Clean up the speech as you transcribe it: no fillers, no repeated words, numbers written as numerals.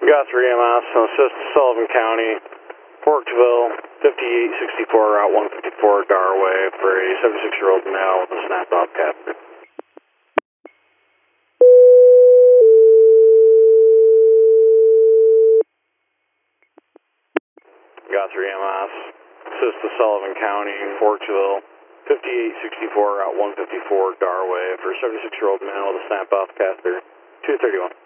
Got 3 EMS, assist Sullivan County, Forksville, 5864, Route 154, Darway, for a 76-year-old male with a snapped-off catheter. Got 3 EMS, assist to Sullivan County, Forksville, 5864, Route 154, Darway, for a 76-year-old male with a snapped-off catheter, 231.